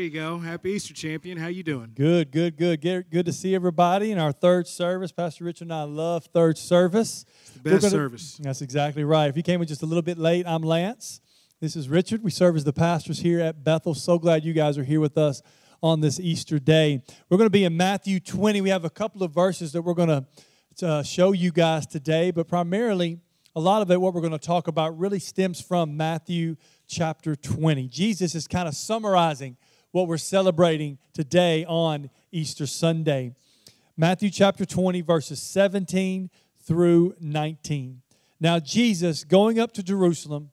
you go. Happy Easter, champion. How you doing? Good. Good to see everybody in our third service. Pastor Richard and I love third service. It's the best service. That's exactly right. If you came in just a little bit late, I'm Lance. This is Richard. We serve as the pastors here at Bethel. So glad you guys are here with us on this Easter day. We're going to be in Matthew 20. We have a couple of verses that we're going to show you guys today, but primarily a lot of it, what we're going to talk about, really stems from Matthew chapter 20. Jesus is kind of summarizing what we're celebrating today on Easter Sunday. Matthew chapter 20, verses 17 through 19. Now Jesus, going up to Jerusalem,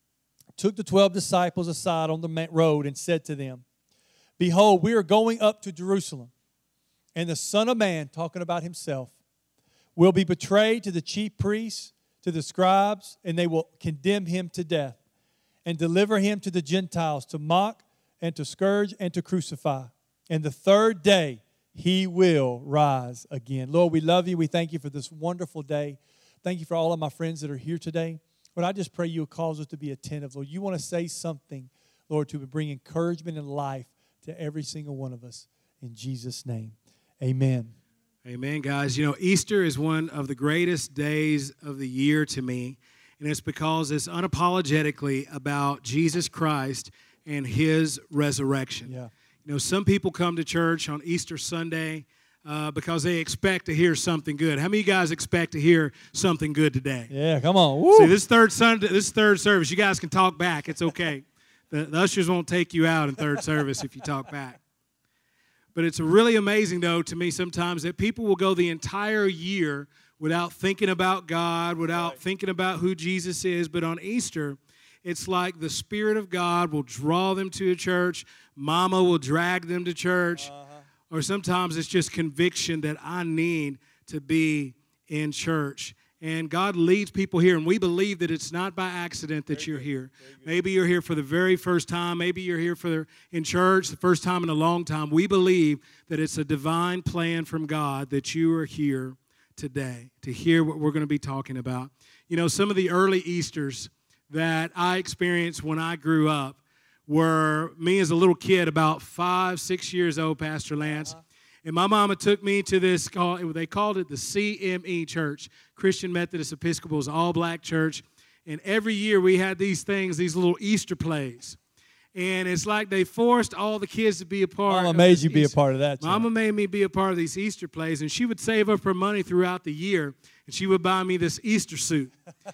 took the 12 disciples aside on the road and said to them, "Behold, we are going up to Jerusalem, and the Son of Man," talking about himself, "will be betrayed to the chief priests, to the scribes, and they will condemn him to death and deliver him to the Gentiles to mock and to scourge and to crucify. And the third day he will rise again." Lord, we love you. We thank you for this wonderful day. Thank you for all of my friends that are here today. Lord, I just pray you will cause us to be attentive. Lord, you want to say something, Lord, to bring encouragement and life to every single one of us. In Jesus' name, amen. Amen, guys. You know, Easter is one of the greatest days of the year to me, and it's because it's unapologetically about Jesus Christ and His resurrection. Yeah. You know, some people come to church on Easter Sunday because they expect to hear something good. How many of you guys expect to hear something good today? Yeah, come on. Woo. See, this third service, you guys can talk back. It's okay. The ushers won't take you out in third service if you talk back. But it's really amazing, though, to me sometimes that people will go the entire year without thinking about God, without thinking about who Jesus is. But on Easter, it's like the Spirit of God will draw them to a church. Mama will drag them to church. Or sometimes it's just conviction that I need to be in church. And God leads people here, and we believe that it's not by accident that you're here. Maybe you're here for the very first time. Maybe you're here in church the first time in a long time. We believe that it's a divine plan from God that you are here today to hear what we're going to be talking about. You know, some of the early Easters that I experienced when I grew up were me as a little kid, about 5, 6 years old, Pastor Lance. And my mama took me to this, they called it the CME Church, Christian Methodist Episcopal, all-black church. And every year we had these little Easter plays. And it's like they forced all the kids to be a part of Mama made you be a part of that. Mama made me be a part of these Easter plays. And she would save up her money throughout the year, and she would buy me this Easter suit.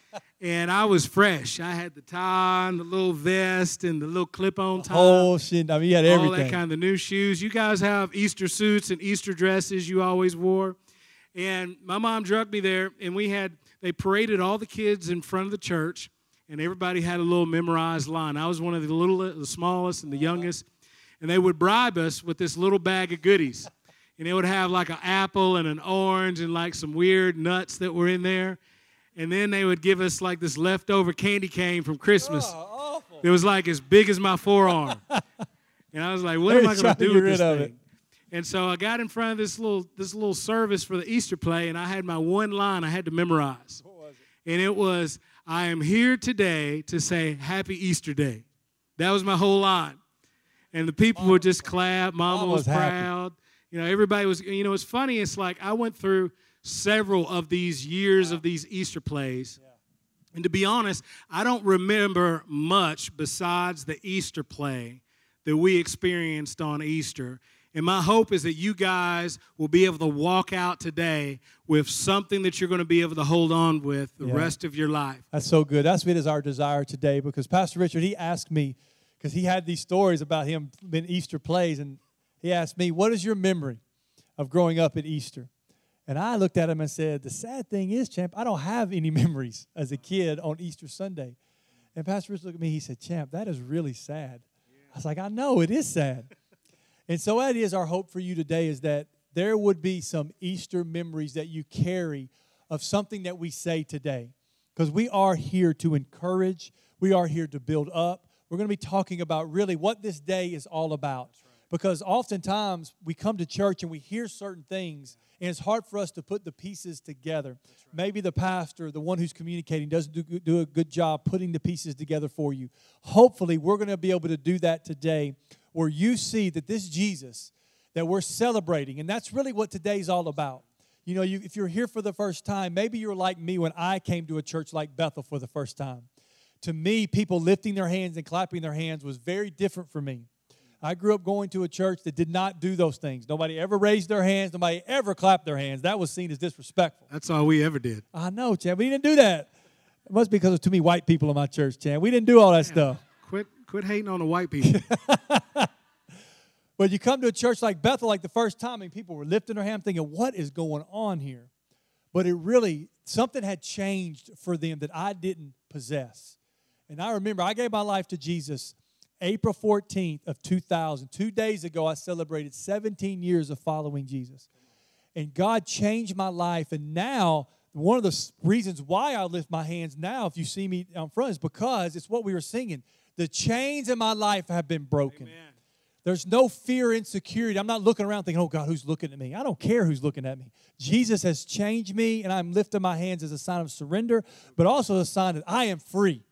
And I was fresh. I had the tie and the little vest and the little clip-on tie. Oh, shit. I mean, you had everything. All that kind of new shoes. You guys have Easter suits and Easter dresses you always wore. And my mom drugged me there, and they paraded all the kids in front of the church, and everybody had a little memorized line. I was one of the smallest and the youngest, and they would bribe us with this little bag of goodies. And it would have like an apple and an orange and like some weird nuts that were in there. And then they would give us like this leftover candy cane from Christmas. Oh, awful. It was like as big as my forearm. And I was like, what am I going to do with this thing? And so I got in front of this little service for the Easter play, and I had my one line I had to memorize. What was it? And it was, "I am here today to say Happy Easter Day." That was my whole line. And the people would just clap. Mama was proud. You know, everybody was, you know, it's funny. It's like I went through several of these years of these Easter plays. Yeah. And to be honest, I don't remember much besides the Easter play that we experienced on Easter. And my hope is that you guys will be able to walk out today with something that you're going to be able to hold on with the rest of your life. That's so good. That's what is our desire today, because Pastor Richard, he asked me, because he had these stories about him in Easter plays, and he asked me, "What is your memory of growing up at Easter?" And I looked at him and said, "The sad thing is, Champ, I don't have any memories as a kid on Easter Sunday." And Pastor Rich looked at me, he said, "Champ, that is really sad." I was like, "I know, it is sad." And so that is our hope for you today, is that there would be some Easter memories that you carry of something that we say today. Because we are here to encourage. We are here to build up. We're going to be talking about really what this day is all about. Because oftentimes we come to church and we hear certain things, and it's hard for us to put the pieces together. Maybe the pastor, the one who's communicating, doesn't do a good job putting the pieces together for you. Hopefully, we're going to be able to do that today where you see that this Jesus that we're celebrating, and that's really what today's all about. You know, if you're here for the first time, maybe you're like me when I came to a church like Bethel for the first time. To me, people lifting their hands and clapping their hands was very different for me. I grew up going to a church that did not do those things. Nobody ever raised their hands. Nobody ever clapped their hands. That was seen as disrespectful. That's all we ever did. I know, Chad. We didn't do that. It must be because there's too many white people in my church, Chad. We didn't do all that stuff. Quit hating on the white people. But you come to a church like Bethel, like the first time, and people were lifting their hand thinking, what is going on here? But it really, something had changed for them that I didn't possess. And I remember I gave my life to Jesus April 14th of 2000. 2 days ago, I celebrated 17 years of following Jesus. And God changed my life. And now, one of the reasons why I lift my hands now, if you see me out front, is because it's what we were singing. The chains in my life have been broken. Amen. There's no fear, insecurity. I'm not looking around thinking, oh, God, who's looking at me? I don't care who's looking at me. Jesus has changed me, and I'm lifting my hands as a sign of surrender, but also a sign that I am free.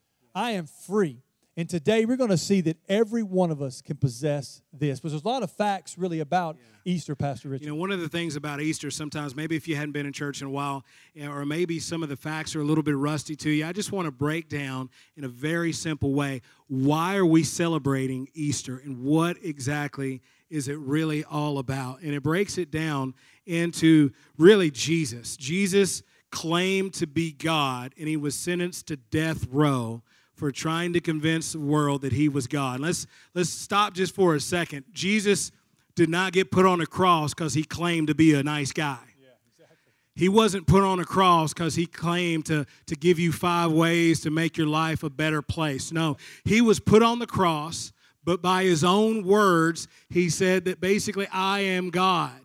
I am free. And today we're going to see that every one of us can possess this. But there's a lot of facts really about Easter, Pastor Richard. You know, one of the things about Easter sometimes, maybe if you hadn't been in church in a while, or maybe some of the facts are a little bit rusty to you, I just want to break down in a very simple way, why are we celebrating Easter and what exactly is it really all about? And it breaks it down into really Jesus. Jesus claimed to be God, and he was sentenced to death row for trying to convince the world that he was God. Let's stop just for a second. Jesus did not get put on a cross because he claimed to be a nice guy. Yeah, exactly. He wasn't put on a cross because he claimed to give you 5 ways to make your life a better place. No, he was put on the cross, but by his own words, he said that basically, I am God.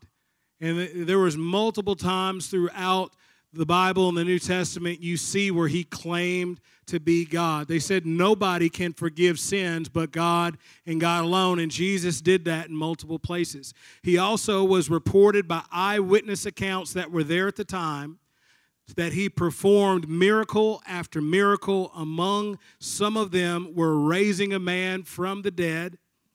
And there was multiple times throughout the Bible and the New Testament, you see where he claimed to be God. They said nobody can forgive sins but God and God alone, and Jesus did that in multiple places. He also was reported by eyewitness accounts that were there at the time that he performed miracle after miracle. Among some of them were raising a man from the dead,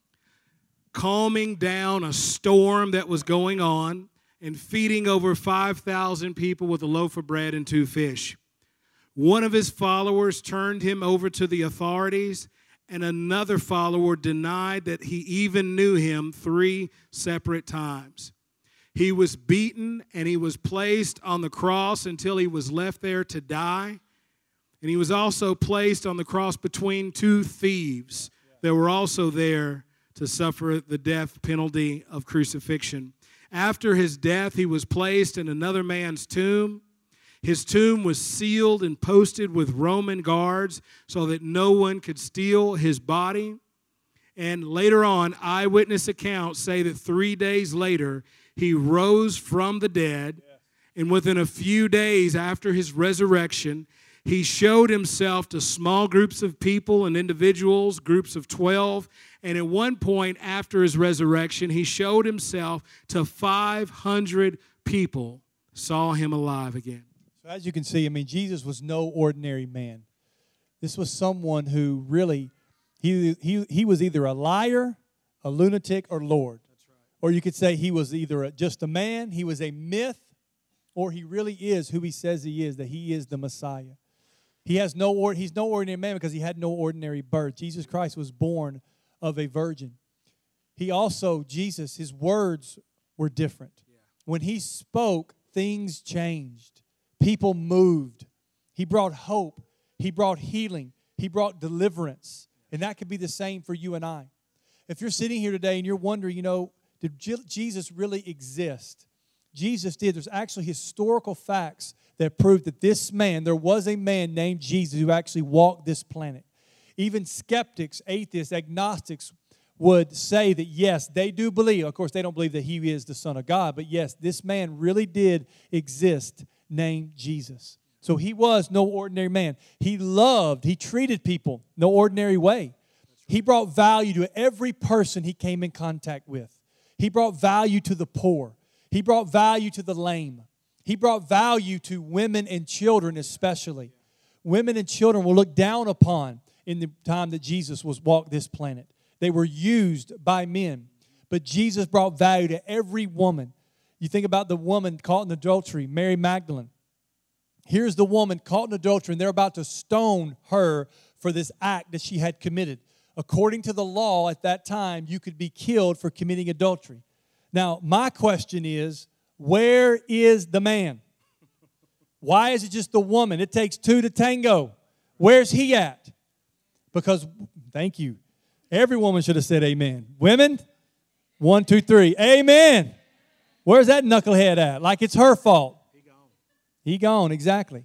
calming down a storm that was going on, and feeding over 5,000 people with a loaf of bread and 2 fish. One of his followers turned him over to the authorities, and another follower denied that he even knew him 3 separate times. He was beaten, and he was placed on the cross until he was left there to die. And he was also placed on the cross between 2 thieves that were also there to suffer the death penalty of crucifixion. After his death, he was placed in another man's tomb. His tomb was sealed and posted with Roman guards so that no one could steal his body. And later on, eyewitness accounts say that 3 days later, he rose from the dead. And within a few days after his resurrection, he showed himself to small groups of people and individuals, groups of 12. And at one point after his resurrection, he showed himself to 500 people, saw him alive again. So as you can see, I mean, Jesus was no ordinary man. This was someone who really, he was either a liar, a lunatic, or Lord. That's right. Or you could say he was either just a man, he was a myth, or he really is who he says he is, that he is the Messiah. He's no ordinary man because he had no ordinary birth. Jesus Christ was born of a virgin. He also, Jesus, his words were different. Yeah. When he spoke, things changed. People moved. He brought hope. He brought healing. He brought deliverance. And that could be the same for you and I. If you're sitting here today and you're wondering, did Jesus really exist? Jesus did. There's actually historical facts that prove that there was a man named Jesus who actually walked this planet. Even skeptics, atheists, agnostics would say that, yes, they do believe. Of course, they don't believe that he is the Son of God, but yes, this man really did exist named Jesus. So he was no ordinary man. He loved, he treated people no ordinary way. He brought value to every person he came in contact with. He brought value to the poor. He brought value to the lame. He brought value to women and children especially. Women and children were looked down upon in the time that Jesus walked this planet. They were used by men. But Jesus brought value to every woman. You think about the woman caught in adultery, Mary Magdalene. Here's the woman caught in adultery, and they're about to stone her for this act that she had committed. According to the law at that time, you could be killed for committing adultery. Now, my question is, where is the man? Why is it just the woman? It takes two to tango. Where's he at? Because, thank you. Every woman should have said amen. Women, 1, 2, 3. Amen. Where's that knucklehead at? Like it's her fault. He gone, exactly.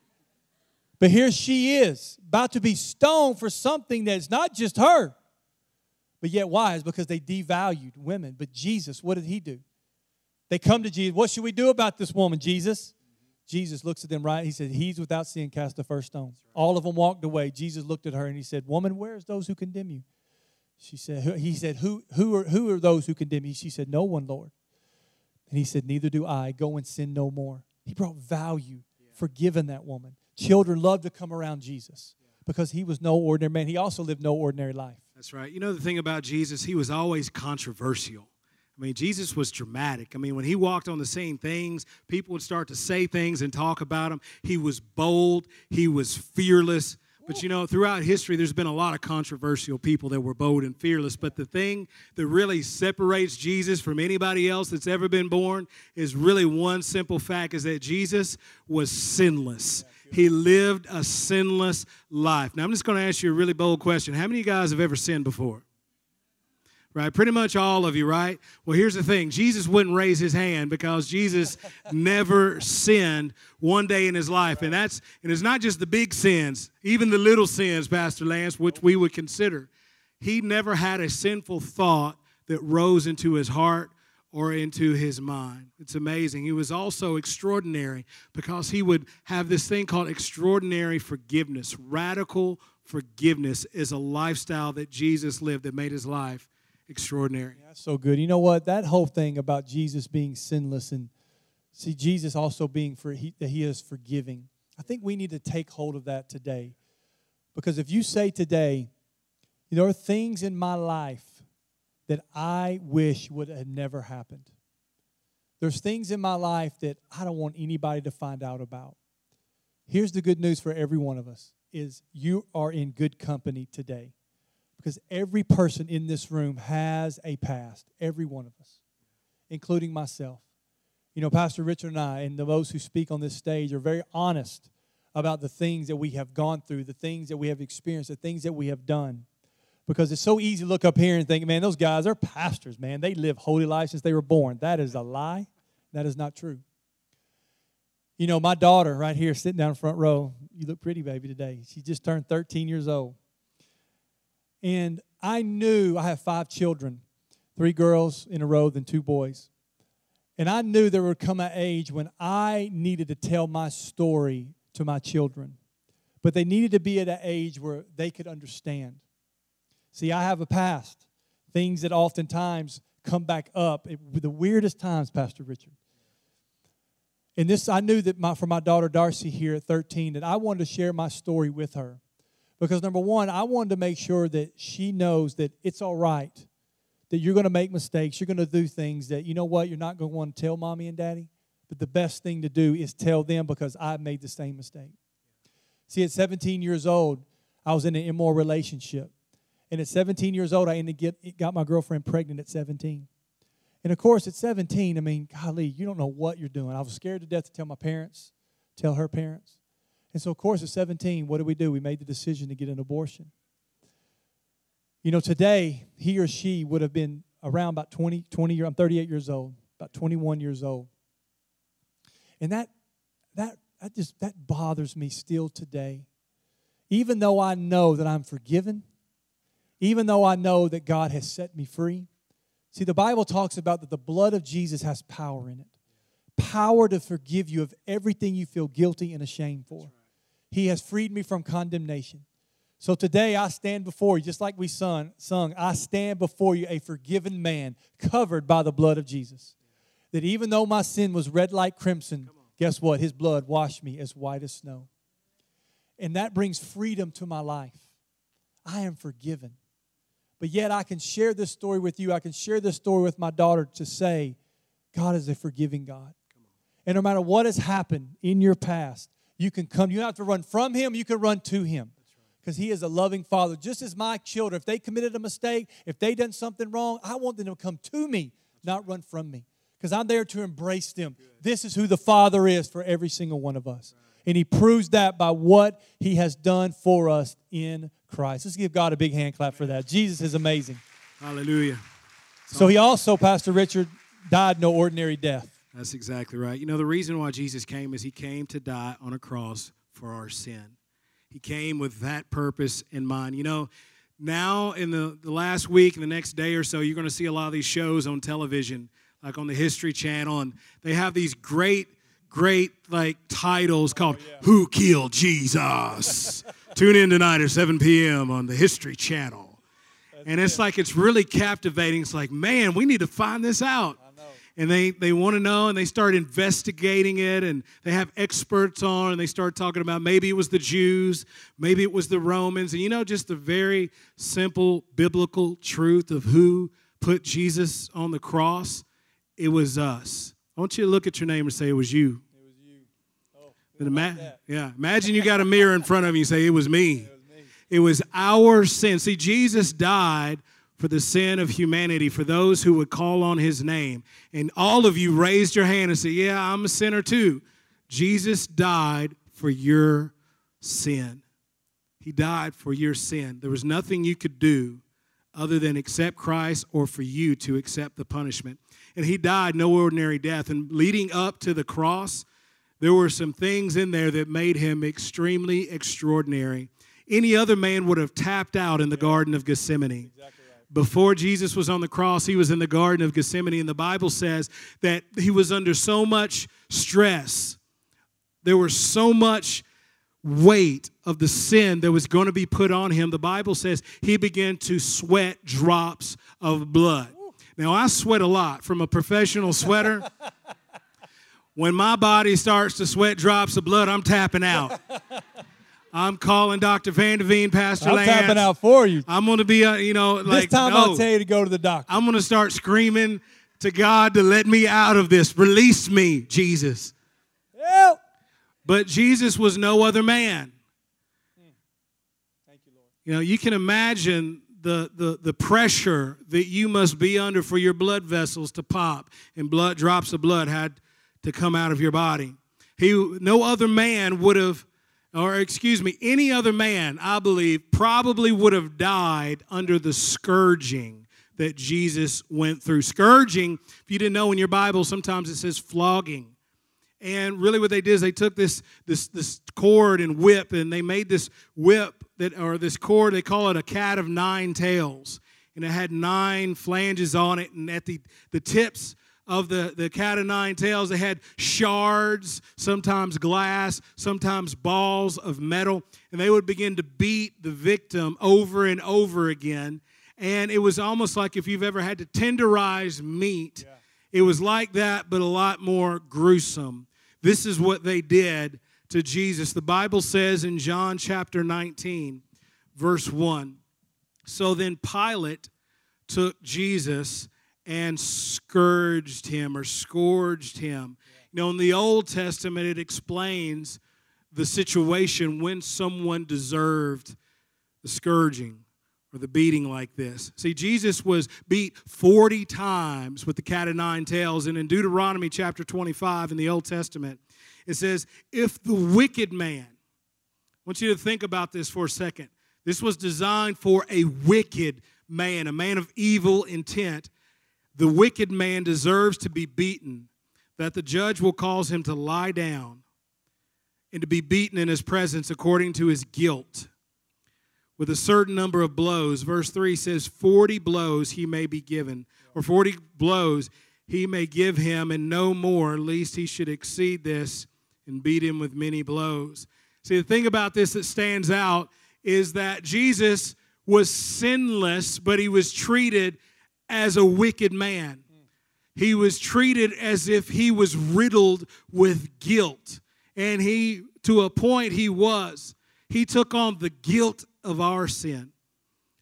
But here she is, about to be stoned for something that's not just her. But yet why? It's because they devalued women. But Jesus, what did he do? They come to Jesus. What should we do about this woman, Jesus? Jesus looks at them right. He said, he's without sin, cast the first stone. All of them walked away. Jesus looked at her and he said, woman, where's those who condemn you? He said, who are those who condemn you? She said, no one, Lord. And he said, neither do I. Go and sin no more. He brought value, forgiving that woman. Children loved to come around Jesus because he was no ordinary man. He also lived no ordinary life. That's right. You know the thing about Jesus, he was always controversial. I mean, Jesus was dramatic. I mean, when he walked on the scene, people would start to say things and talk about him. He was bold. He was fearless. But, you know, throughout history, there's been a lot of controversial people that were bold and fearless. But the thing that really separates Jesus from anybody else that's ever been born is really one simple fact, is that Jesus was sinless. He lived a sinless life. Now, I'm just going to ask you a really bold question. How many of you guys have ever sinned before? Right, pretty much all of you, right? Well, here's the thing. Jesus wouldn't raise his hand because Jesus never sinned one day in his life. And it's not just the big sins, even the little sins, Pastor Lance, which we would consider. He never had a sinful thought that rose into his heart or into his mind. It's amazing. He was also extraordinary because he would have this thing called extraordinary forgiveness. Radical forgiveness is a lifestyle that Jesus lived that made his life extraordinary. Yeah, that's so good. You know what? That whole thing about Jesus being sinless and see Jesus also being that he is forgiving. I think we need to take hold of that today. Because if you say today, there are things in my life that I wish would have never happened. There's things in my life that I don't want anybody to find out about. Here's the good news for every one of us, is you are in good company today. Because every person in this room has a past, every one of us, including myself. You know, Pastor Richard and I and those who speak on this stage are very honest about the things that we have gone through, the things that we have experienced, the things that we have done. Because it's so easy to look up here and think, man, those guys are pastors, man. They live holy lives since they were born. That is a lie. That is not true. You know, my daughter right here sitting down in the front row, you look pretty, baby, today. She just turned 13 years old. And I knew I have 5 children, 3 girls in a row, then 2 boys. And I knew there would come an age when I needed to tell my story to my children. But they needed to be at an age where they could understand. See, I have a past, things that oftentimes come back up at the weirdest times, Pastor Richard. And this, I knew that for my daughter Darcy here at 13, that I wanted to share my story with her. Because number one, I wanted to make sure that she knows that it's all right, that you're going to make mistakes, you're going to do things that, you know what, you're not going to want to tell mommy and daddy. But the best thing to do is tell them because I made the same mistake. See, at 17 years old, I was in an immoral relationship. And at 17 years old, I got my girlfriend pregnant at 17. And of course, at 17, I mean, golly, you don't know what you're doing. I was scared to death to tell my parents, tell her parents. And so, of course, at 17, what did? We made the decision to get an abortion. You know, today, he or she would have been around about 20 years. I'm 38 years old, about 21 years old. And that bothers me still today. Even though I know that I'm forgiven, even though I know that God has set me free. See, the Bible talks about that the blood of Jesus has power in it. Power to forgive you of everything you feel guilty and ashamed for. He has freed me from condemnation. So today I stand before you, just like we sung, I stand before you a forgiven man, covered by the blood of Jesus. That even though my sin was red like crimson, guess what? His blood washed me as white as snow. And that brings freedom to my life. I am forgiven. But yet I can share this story with you. I can share this story with my daughter to say, God is a forgiving God. And no matter what has happened in your past, you can come. You don't have to run from Him. You can run to Him. Because He is a loving Father. Just as my children, if they committed a mistake, if they done something wrong, I want them to come to me, not run from me. Because I'm there to embrace them. This is who the Father is for every single one of us. And He proves that by what He has done for us in Christ. Let's give God a big hand clap for that. Jesus is amazing. Hallelujah. So He also, Pastor Richard, died no ordinary death. That's exactly right. You know, the reason why Jesus came is He came to die on a cross for our sin. He came with that purpose in mind. You know, now in the last week and the next day or so, you're going to see a lot of these shows on television, like on the History Channel, and they have these great like titles called Who Killed Jesus? Tune in tonight at 7 p.m. on the History Channel. And it's like it's really captivating. It's like, man, we need to find this out. And they want to know, and they start investigating it, and they have experts on, and they start talking about maybe it was the Jews, maybe it was the Romans, and you know, just the very simple biblical truth of who put Jesus on the cross. It was us. I want you to look at your neighbor and say, it was you. It was you. Oh, but imagine you got a mirror in front of you and say, it was me. It was our sin. See, Jesus died for the sin of humanity, for those who would call on His name. And all of you raised your hand and said, yeah, I'm a sinner too. Jesus died for your sin. He died for your sin. There was nothing you could do other than accept Christ or for you to accept the punishment. And He died no ordinary death. And leading up to the cross, there were some things in there that made Him extremely extraordinary. Any other man would have tapped out in the Garden of Gethsemane. Exactly. Before Jesus was on the cross, He was in the Garden of Gethsemane, and the Bible says that He was under so much stress. There was so much weight of the sin that was going to be put on Him. The Bible says He began to sweat drops of blood. Now, I sweat a lot. From a professional sweater, when my body starts to sweat drops of blood, I'm tapping out. I'm calling Dr. Van Deveen, Pastor Lance. I'm tapping out for you. I'm going to be, like, this time no. I'll tell you to go to the doctor. I'm going to start screaming to God to let me out of this. Release me, Jesus. Help. But Jesus was no other man. Thank you, Lord. You know, you can imagine the pressure that you must be under for your blood vessels to pop and drops of blood had to come out of your body. No other man would have, any other man, I believe, probably would have died under the scourging that Jesus went through. Scourging, if you didn't know in your Bible, sometimes it says flogging. And really what they did is they took this cord and whip, and they made this whip, this cord, they call it a cat of nine tails. And it had 9 flanges on it, and at the tips of the cat of nine tails, they had shards, sometimes glass, sometimes balls of metal, and they would begin to beat the victim over and over again. And it was almost like if you've ever had to tenderize meat, it was like that, but a lot more gruesome. This is what they did to Jesus. The Bible says in John chapter 19, verse 1, so then Pilate took Jesus and scourged him. You know, in the Old Testament, it explains the situation when someone deserved the scourging or the beating like this. See, Jesus was beat 40 times with the cat of nine tails. And in Deuteronomy chapter 25 in the Old Testament, it says, if the wicked man, I want you to think about this for a second. This was designed for a wicked man, a man of evil intent. The wicked man deserves to be beaten, that the judge will cause him to lie down and to be beaten in his presence according to his guilt with a certain number of blows. Verse 3 says, 40 blows he may be given, or 40 blows he may give him, and no more, lest he should exceed this and beat him with many blows. See, the thing about this that stands out is that Jesus was sinless, but he was treated as a wicked man. He was treated as if he was riddled with guilt. And to a point he took on the guilt of our sin.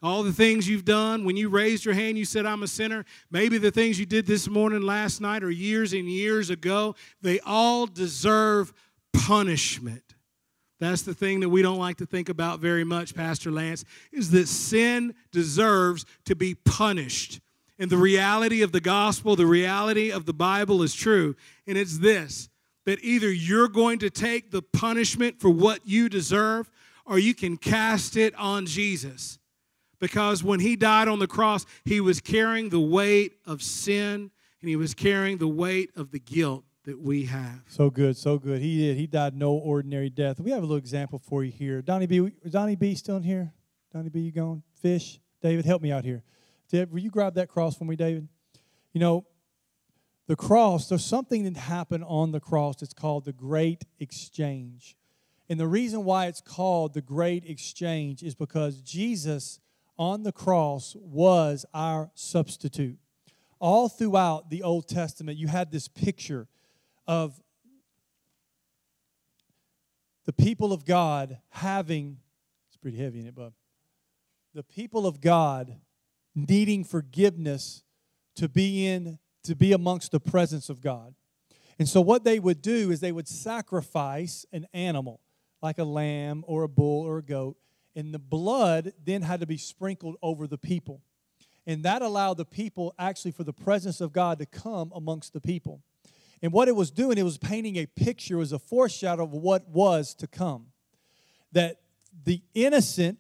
all the things you've done. When you raised your hand, you said, I'm a sinner. Maybe the things you did this morning, last night, or years and years ago, they all deserve punishment. That's the thing that we don't like to think about very much, Pastor Lance, is that sin deserves to be punished. And the reality of the gospel, the reality of the Bible is true. And it's this, that either you're going to take the punishment for what you deserve, or you can cast it on Jesus. Because when he died on the cross, he was carrying the weight of sin, and he was carrying the weight of the guilt that we have. So good, so good. He did. He died no ordinary death. We have a little example for you here. Donnie B still in here? Donnie B, you going? Fish? David, help me out here. Will you grab that cross for me, David? You know, the cross, there's something that happened on the cross that's called the Great Exchange. And the reason why it's called the Great Exchange is because Jesus on the cross was our substitute. All throughout the Old Testament, you had this picture of the people of God having, it's pretty heavy, isn't it, bub? The people of God needing forgiveness to be amongst the presence of God. And so what they would do is they would sacrifice an animal, like a lamb or a bull or a goat, and the blood then had to be sprinkled over the people. And that allowed the people actually for the presence of God to come amongst the people. And what it was doing, it was painting a picture, it was a foreshadow of what was to come. That the innocent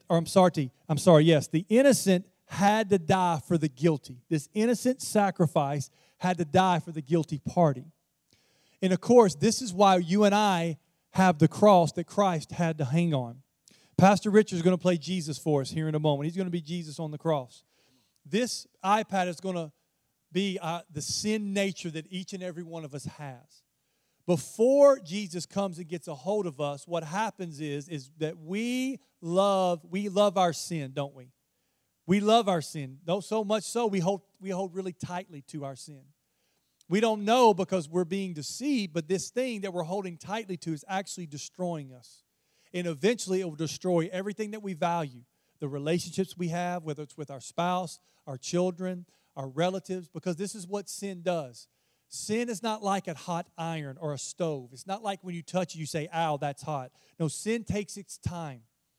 had to die for the guilty. This innocent sacrifice had to die for the guilty party. And of course, this is why you and I have the cross that Christ had to hang on. Pastor Richard is going to play Jesus for us here in a moment. He's going to be Jesus on the cross. This iPad is going to be the sin nature that each and every one of us has. Before Jesus comes and gets a hold of us, what happens is that we love our sin, don't we? We love our sin. So much so we hold really tightly to our sin. We don't know because we're being deceived, but this thing that we're holding tightly to is actually destroying us. And eventually it will destroy everything that we value, the relationships we have, whether it's with our spouse, our children, our relatives, because this is what sin does. Sin is not like a hot iron or a stove. It's not like when you touch it, you say, ow, that's hot. No, sin takes its time.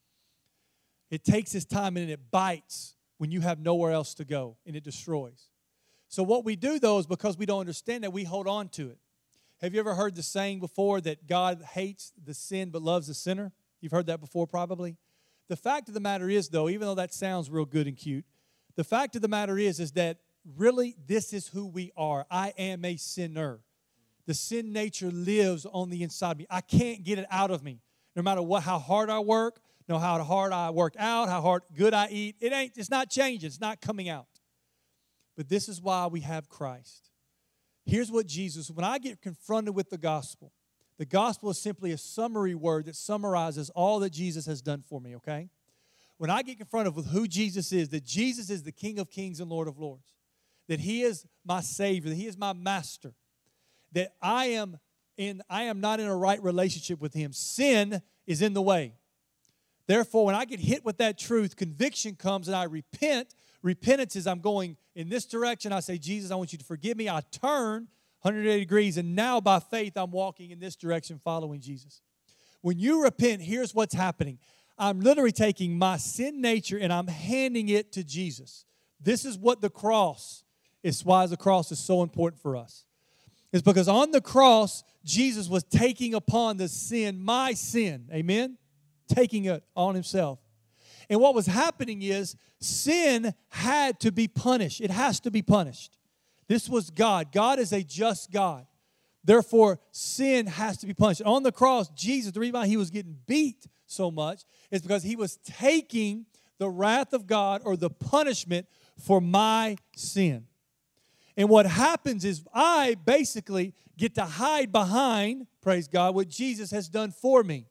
It takes its time and it bites when you have nowhere else to go, and it destroys. So what we do, though, is because we don't understand that, we hold on to it. Have you ever heard the saying before that God hates the sin but loves the sinner? You've heard that before probably. The fact of the matter is, though, even though that sounds real good and cute, the fact of the matter is that really this is who we are. I am a sinner. The sin nature lives on the inside of me. I can't get it out of me. No matter how hard I work, no how hard I work out, how good I eat, it's not changing. It's not coming out. But this is why we have Christ. Here's what Jesus, when I get confronted with the gospel is simply a summary word that summarizes all that Jesus has done for me, okay? When I get confronted with who Jesus is, that Jesus is the King of Kings and Lord of Lords, that He is my Savior, that He is my Master, that I am not in a right relationship with Him. Sin is in the way. Therefore, when I get hit with that truth, conviction comes and I repent. Repentance is I'm going in this direction. I say, Jesus, I want you to forgive me. I turn 180 degrees, and now by faith, I'm walking in this direction following Jesus. When you repent, here's what's happening. I'm literally taking my sin nature and I'm handing it to Jesus. This is what the cross is, why the cross is so important for us. It's because on the cross, Jesus was taking upon the sin, my sin, amen? Taking it on Himself. And what was happening is sin had to be punished. It has to be punished. This was God. God is a just God. Therefore, sin has to be punished. On the cross, Jesus, the reason why He was getting beat so much is because He was taking the wrath of God or the punishment for my sin. And what happens is I basically get to hide behind, praise God, what Jesus has done for me.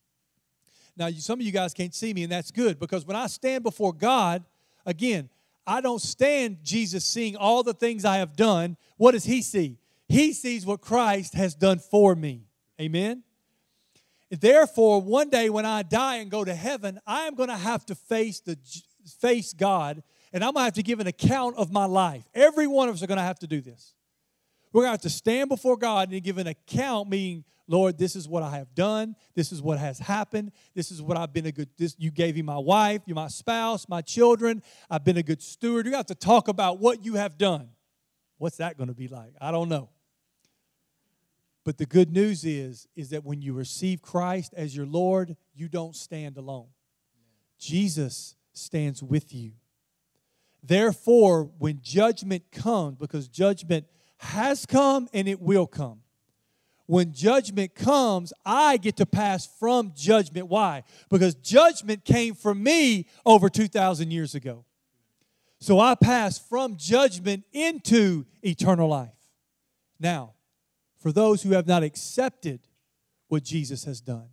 Now, some of you guys can't see me, and that's good, because when I stand before God, again, I don't stand Jesus seeing all the things I have done. What does He see? He sees what Christ has done for me. Amen? Therefore, one day when I die and go to heaven, I am going to have to face face God, and I'm going to have to give an account of my life. Every one of us are going to have to do this. We're going to have to stand before God and give an account, meaning, Lord, this is what I have done. This is what has happened. This is what I've been you gave me my wife, you're my spouse, my children. I've been a good steward. You have to talk about what you have done. What's that going to be like? I don't know. But the good news is that when you receive Christ as your Lord, you don't stand alone. Jesus stands with you. Therefore, when judgment comes, because judgment has come and it will come. When judgment comes, I get to pass from judgment. Why? Because judgment came from me over 2,000 years ago. So I pass from judgment into eternal life. Now, for those who have not accepted what Jesus has done,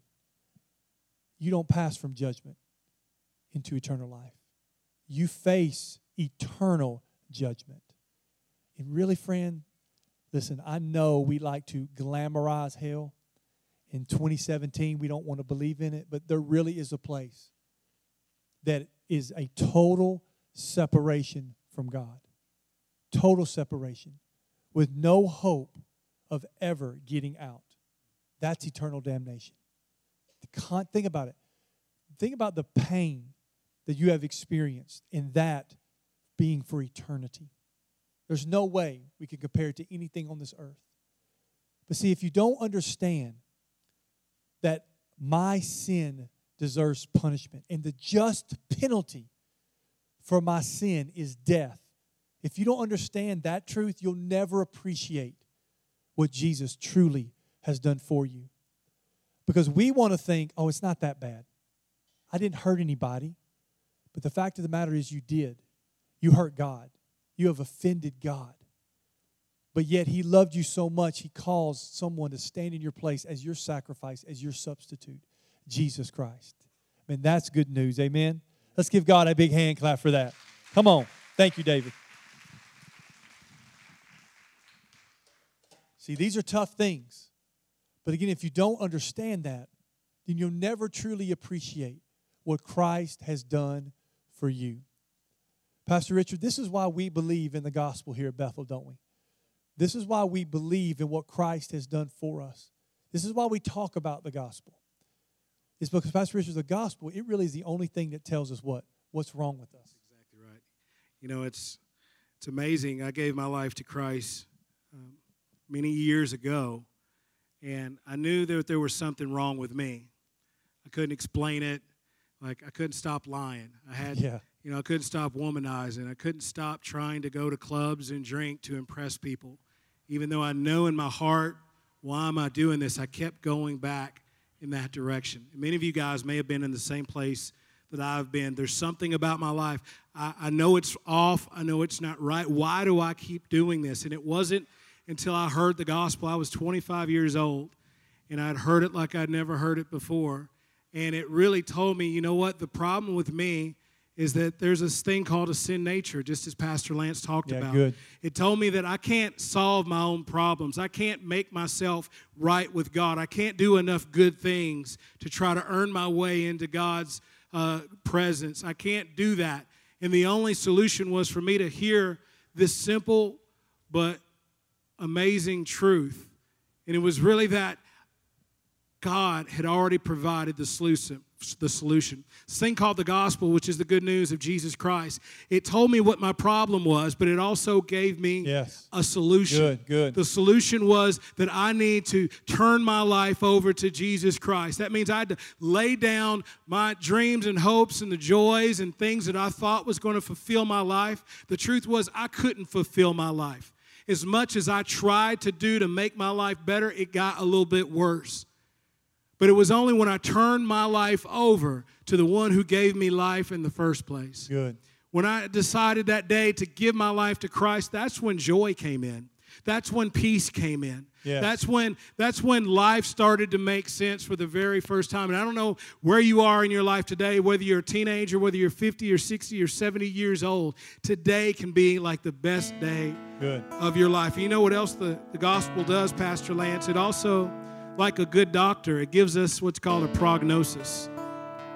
you don't pass from judgment into eternal life. You face eternal judgment. And really, friend, listen, I know we like to glamorize hell. In 2017, we don't want to believe in it, but there really is a place that is a total separation from God. Total separation with no hope of ever getting out. That's eternal damnation. Think about it. Think about the pain that you have experienced in that being for eternity. There's no way we can compare it to anything on this earth. But see, if you don't understand that my sin deserves punishment and the just penalty for my sin is death, if you don't understand that truth, you'll never appreciate what Jesus truly has done for you. Because we want to think, oh, it's not that bad. I didn't hurt anybody. But the fact of the matter is you did. You hurt God. You have offended God. But yet He loved you so much, He calls someone to stand in your place as your sacrifice, as your substitute, Jesus Christ. I mean, that's good news. Amen? Let's give God a big hand clap for that. Come on. Thank you, David. See, these are tough things. But again, if you don't understand that, then you'll never truly appreciate what Christ has done for you. Pastor Richard, this is why we believe in the gospel here at Bethel, don't we? This is why we believe in what Christ has done for us. This is why we talk about the gospel. It's because, Pastor Richard, the gospel, it really is the only thing that tells us what's wrong with us. That's exactly right. You know, it's amazing. I gave my life to Christ many years ago, and I knew that there was something wrong with me. I couldn't explain it. Like, I couldn't stop lying. I couldn't stop womanizing. I couldn't stop trying to go to clubs and drink to impress people. Even though I know in my heart, why am I doing this? I kept going back in that direction. And many of you guys may have been in the same place that I've been. There's something about my life. I know it's off. I know it's not right. Why do I keep doing this? And it wasn't until I heard the gospel. I was 25 years old, and I'd heard it like I'd never heard it before. And it really told me, you know what, the problem with me is that there's this thing called a sin nature, just as Pastor Lance talked about. Good. It told me that I can't solve my own problems. I can't make myself right with God. I can't do enough good things to try to earn my way into God's presence. I can't do that. And the only solution was for me to hear this simple but amazing truth. And it was really that God had already provided the solution. This thing called the gospel, which is the good news of Jesus Christ. It told me what my problem was, but it also gave me a solution. Good. The solution was that I need to turn my life over to Jesus Christ. That means I had to lay down my dreams and hopes and the joys and things that I thought was going to fulfill my life. The truth was I couldn't fulfill my life. As much as I tried to do to make my life better, it got a little bit worse. But it was only when I turned my life over to the one who gave me life in the first place. Good. When I decided that day to give my life to Christ, that's when joy came in. That's when peace came in. Yes. That's when life started to make sense for the very first time. And I don't know where you are in your life today, whether you're a teenager, whether you're 50 or 60 or 70 years old. Today can be like the best day of your life. And you know what else the gospel does, Pastor Lance? It also, like a good doctor, it gives us what's called a prognosis.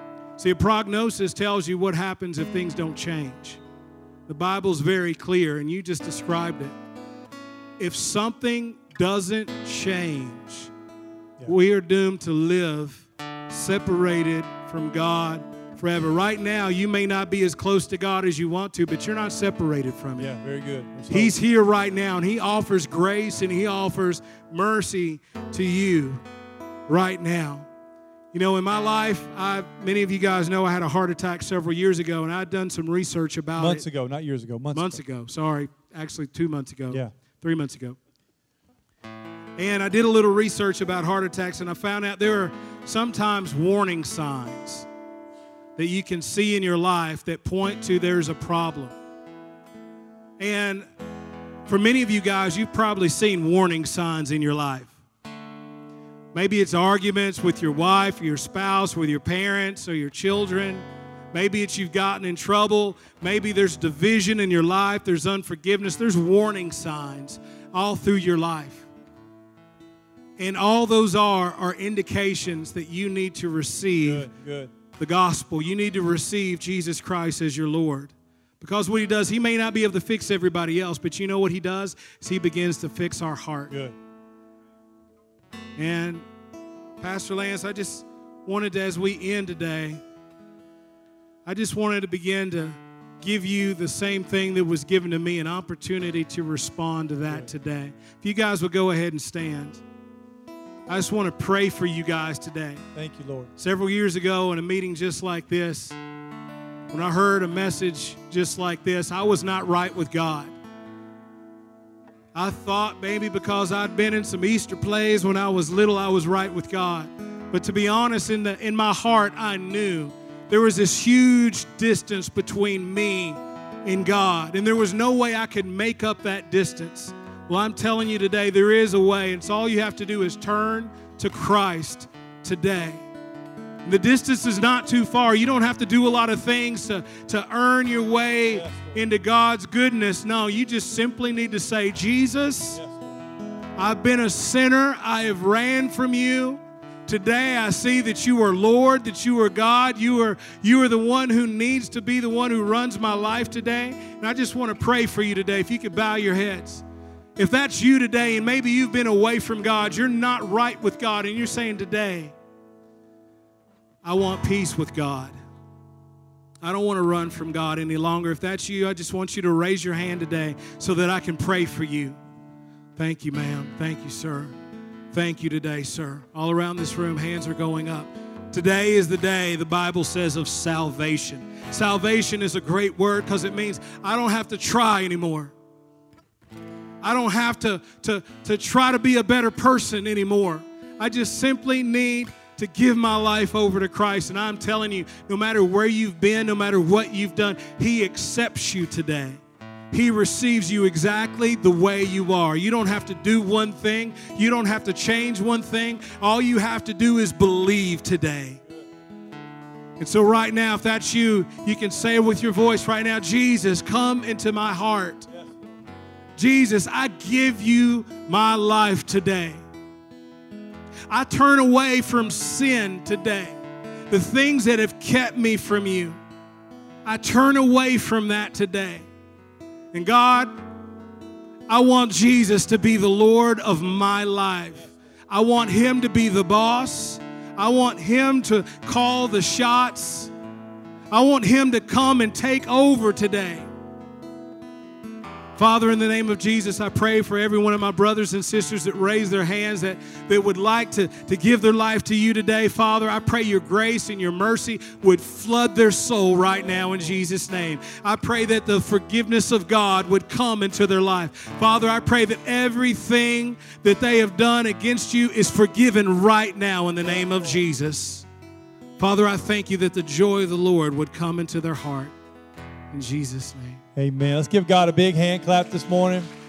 See, a prognosis tells you what happens if things don't change. The Bible's very clear, and you just described it. If something doesn't change, we are doomed to live separated from God forever. Right now, you may not be as close to God as you want to, but you're not separated from Him. Yeah, very good. He's here right now, and He offers grace and He offers mercy to you right now. You know, in my life, many of you guys know I had a heart attack several years ago, and I'd done some research about it. Months ago, not years ago. Months ago. Sorry, actually 2 months ago. Yeah. 3 months ago. And I did a little research about heart attacks, and I found out there are sometimes warning signs that you can see in your life that point to there's a problem. And for many of you guys, you've probably seen warning signs in your life. Maybe it's arguments with your wife, or your spouse, with your parents, or your children. Maybe it's you've gotten in trouble. Maybe there's division in your life. There's unforgiveness. There's warning signs all through your life. And all those are indications that you need to receive the gospel. You need to receive Jesus Christ as your Lord. Because what He does, He may not be able to fix everybody else, but you know what He does? Is He begins to fix our heart. Good. And Pastor Lance, I just wanted to, as we end today, I just wanted to begin to give you the same thing that was given to me, an opportunity to respond to that today. If you guys would go ahead and stand. I just want to pray for you guys today. Thank you, Lord. Several years ago in a meeting just like this, when I heard a message just like this, I was not right with God. I thought maybe because I'd been in some Easter plays when I was little, I was right with God. But to be honest, in my heart, I knew there was this huge distance between me and God. And there was no way I could make up that distance. Well, I'm telling you today, there is a way. And so all you have to do is turn to Christ today. The distance is not too far. You don't have to do a lot of things to earn your way into God's goodness. No, you just simply need to say, Jesus, I've been a sinner. I have ran from you. Today I see that you are Lord, that you are God. You are the one who needs to be the one who runs my life today. And I just want to pray for you today. If you could bow your heads. If that's you today and maybe you've been away from God, you're not right with God, and you're saying today, I want peace with God. I don't want to run from God any longer. If that's you, I just want you to raise your hand today so that I can pray for you. Thank you, ma'am. Thank you, sir. Thank you today, sir. All around this room, hands are going up. Today is the day, the Bible says, of salvation. Salvation is a great word because it means I don't have to try anymore. I don't have to try to be a better person anymore. I just simply need to give my life over to Christ. And I'm telling you, no matter where you've been, no matter what you've done, He accepts you today. He receives you exactly the way you are. You don't have to do one thing. You don't have to change one thing. All you have to do is believe today. And so right now, if that's you, you can say it with your voice right now, Jesus, come into my heart. Jesus, I give you my life today. I turn away from sin today. The things that have kept me from you. I turn away from that today. And God, I want Jesus to be the Lord of my life. I want Him to be the boss. I want Him to call the shots. I want Him to come and take over today. Father, in the name of Jesus, I pray for every one of my brothers and sisters that raise their hands that would like to give their life to you today. Father, I pray your grace and your mercy would flood their soul right now in Jesus' name. I pray that the forgiveness of God would come into their life. Father, I pray that everything that they have done against you is forgiven right now in the name of Jesus. Father, I thank you that the joy of the Lord would come into their heart. In Jesus' name. Amen. Let's give God a big hand clap this morning.